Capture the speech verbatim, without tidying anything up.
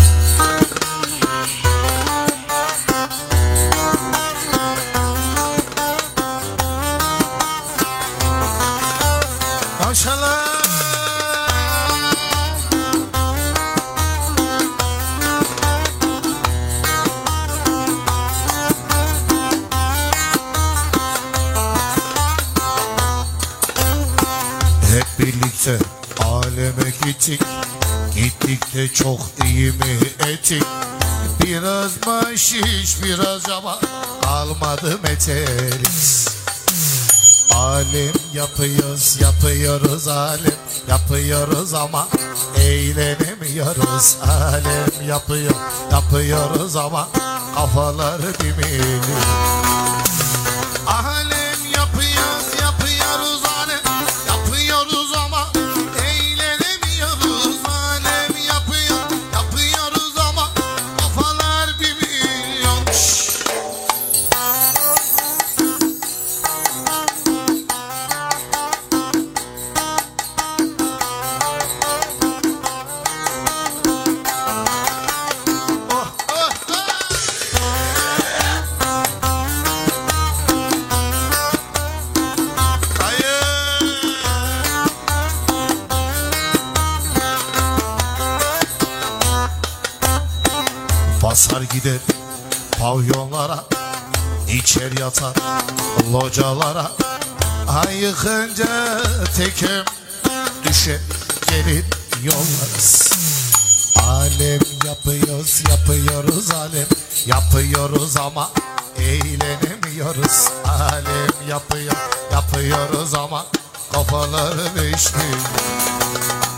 Maşallah. Hep birlikte aleme gittik, gittik de çok iyi mi ettik? Biraz maşiş biraz ama almadı metelik. Alem yapıyoruz, yapıyoruz alem, yapıyoruz ama eğlenemiyoruz. Alem yapıyor, yapıyoruz ama kafaları dimili. Alem yapıyoruz, yapıyoruz alem, yapıyoruz ama eğlenemiyoruz. Alem yapıyor, yapıyoruz ama kafalar bir milyon. Basar gider pavyonlara, içer yatar localara. Ay yıkınca tekem düşer gelir yollarız. Alem yapıyoruz, yapıyoruz alem, yapıyoruz ama eğlenemiyoruz. Alem yapıyor, yapıyoruz ama kafaları beşli.